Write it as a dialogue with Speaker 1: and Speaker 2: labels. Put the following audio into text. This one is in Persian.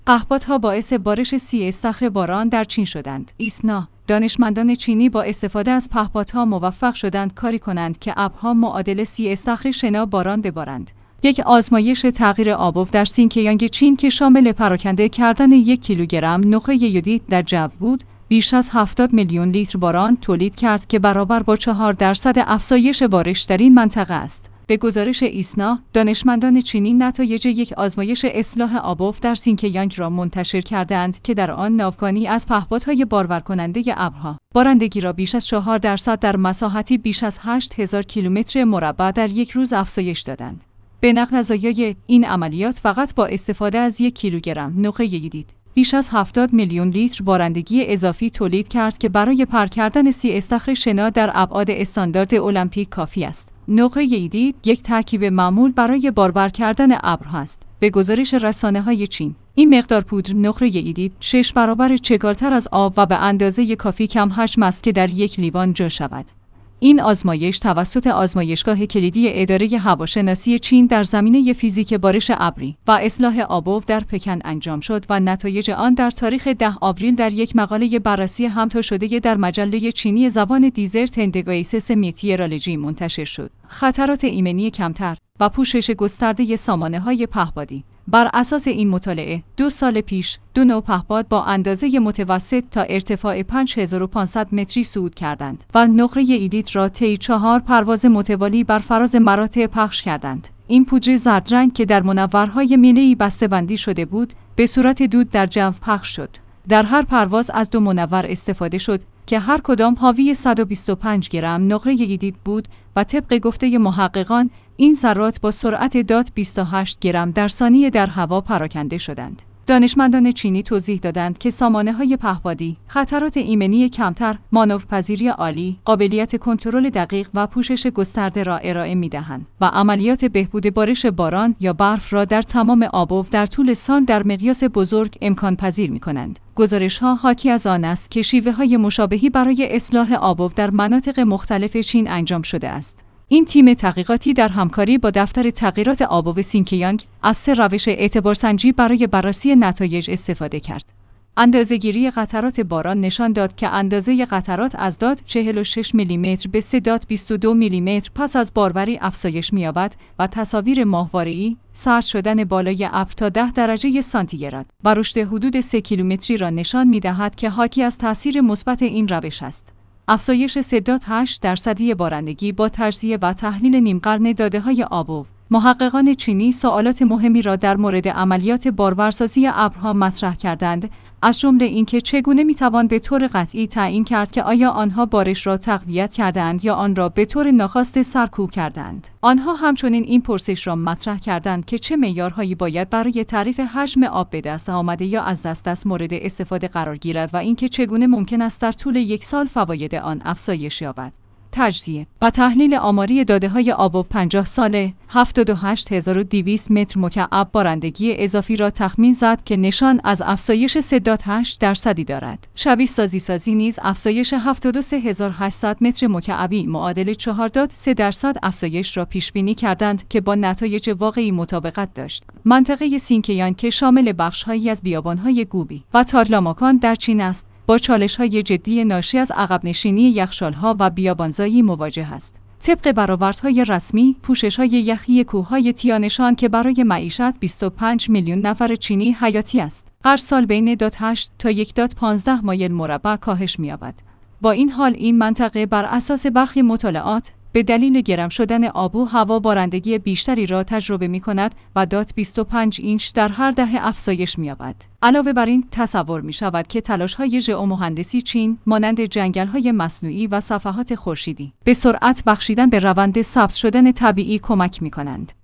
Speaker 1: قحبادها باعث بارش 30 استخر باران در چین شدند. ایسنا دانشمندان چینی با استفاده از پهپادها موفق شدند کاری کنند که ابرها معادل 30 استخر شنا باران ببارند. یک آزمایش تغییر آب در سینکیانگ چین که شامل پراکنده کردن 1 کیلوگرم نقره یودی در جو بود، بیش از 70 میلیون لیتر باران تولید کرد که برابر با 4% افزایش بارش در این منطقه است. به گزارش ایسنا، دانشمندان چینی نتایج یک آزمایش اصلاح آب در سینکیانگ را منتشر کردند که در آن ناوگانی از پهپادهای بارور کننده ابرها بارندگی را بیش از 4% در مساحتی بیش از 8000 کیلومتر مربع در یک روز افزایش دادند. به نقل از آیای این عملیات فقط با استفاده از 1 کیلوگرم نقره یودی بیش از 70 میلیون لیتر بارندگی اضافی تولید کرد که برای پر کردن 30 استخر شنا در ابعاد استاندارد المپیک کافی است. نقره یودی یک ترکیب معمول برای بارور کردن ابرها است. به گزارش رسانه‌های چین، این مقدار پودر نقره یودی 6 برابر چگالتر از آب و به اندازه کافی کم حجم است که در یک لیوان جا شود. این آزمایش توسط آزمایشگاه کلیدی اداره هواشناسی چین در زمینه فیزیک بارش ابری و اصلاح آب در پکن انجام شد و نتایج آن در تاریخ 10 آوریل در یک مقاله بررسی همتا شده در مجله چینی زبان دیزرت اندگایسس متیورولوژی منتشر شد. خطرات ایمنی کمتر و پوشش گسترده سامانه‌های پهپادی. بر اساس این مطالعه، 2 سال پیش 2 نوع پهپاد با اندازه متوسط تا ارتفاع 5500 متری صعود کردند و نقره یودی را طی 4 پرواز متوالی بر فراز مراتع پخش کردند. این پودر زرد رنگ که در منورهای میله‌ای بسته‌بندی شده بود، به صورت دود در جو پخش شد. در هر پرواز از 2 منور استفاده شد که هر کدام حاوی 125 گرم نقره یودی بود و طبق گفته محققان این ذرات با سرعت 28 گرم در ثانیه در هوا پراکنده شدند. دانشمندان چینی توضیح دادند که سامانه‌های پهپادی خطرات ایمنی کمتر، مانورپذیری عالی، قابلیت کنترل دقیق و پوشش گسترده را ارائه می‌دهند و عملیات بهبود بارش باران یا برف را در تمام آب در طول سال در مقیاس بزرگ امکان پذیر می‌کنند. گزارش‌ها حاکی از آن است که شیوه‌های مشابهی برای اصلاح آب در مناطق مختلف چین انجام شده است. این تیم تحقیقاتی در همکاری با دفتر تغییرات آب سینکیانگ از 3 روش اعتبارسنجی برای بررسی نتایج استفاده کرد. اندازه‌گیری قطرات باران نشان داد که اندازه قطرات از 46 میلیمتر به 3.22 میلیمتر پس از باروری افزایش می‌یابد و تصاویر ماهواره‌ای، سرد شدن بالای ابر تا 10 درجه سانتیگراد و رشد حدود 3 کیلومتری را نشان می‌دهد که حاکی از تأثیر مثبت این روش است. افزایش 3.8% بارندگی با تجزیه و تحلیل نیم‌قرن داده‌های آب. محققان چینی سوالات مهمی را در مورد عملیات بارورسازی ابرها مطرح کردند، از جمله اینکه چگونه می‌توان به طور قطعی تعیین کرد که آیا آنها بارش را تقویت کردند یا آن را به طور ناخواسته سرکوب کردند. آنها همچنین این پرسش را مطرح کردند که چه معیارهایی باید برای تعریف حجم آب به دست آمده یا از دست مورد استفاده قرار گیرد و اینکه چگونه ممکن است در طول یک سال فواید آن افزایش یابد. تجزیه و تحلیل آماری داده‌های آب 50 ساله 78200 متر مکعب بارندگی اضافی را تخمین زد که نشان از افزایش 3.8% دارد. شبیه سازی نیز افزایش 72800 متر مکعبی معادل 4.3% افزایش را پیش بینی کردند که با نتایج واقعی مطابقت داشت. منطقه سینکیانگ که شامل بخش‌هایی از بیابان‌های گوبی و تارلاماکان در چین است، با چالش‌های جدی ناشی از عقب‌نشینی یخچال‌ها و بیابانزایی مواجه است. طبق برآوردهای رسمی، پوشش‌های یخی کوه‌های تیانشان که برای معیشت 25 میلیون نفر چینی حیاتی است، هر سال بین 8 تا 1.15 مایل مربع کاهش می‌یابد. با این حال این منطقه بر اساس برخی مطالعات به دلیل گرم شدن آب و هوا بارندگی بیشتری را تجربه می‌کند و 25 اینچ در هر دهه افزایش می‌یابد. علاوه بر این تصور می‌شود که تلاش‌های ژئومهندسی چین مانند جنگل‌های مصنوعی و صفحات خورشیدی به سرعت بخشیدن به روند سبز شدن طبیعی کمک می‌کنند.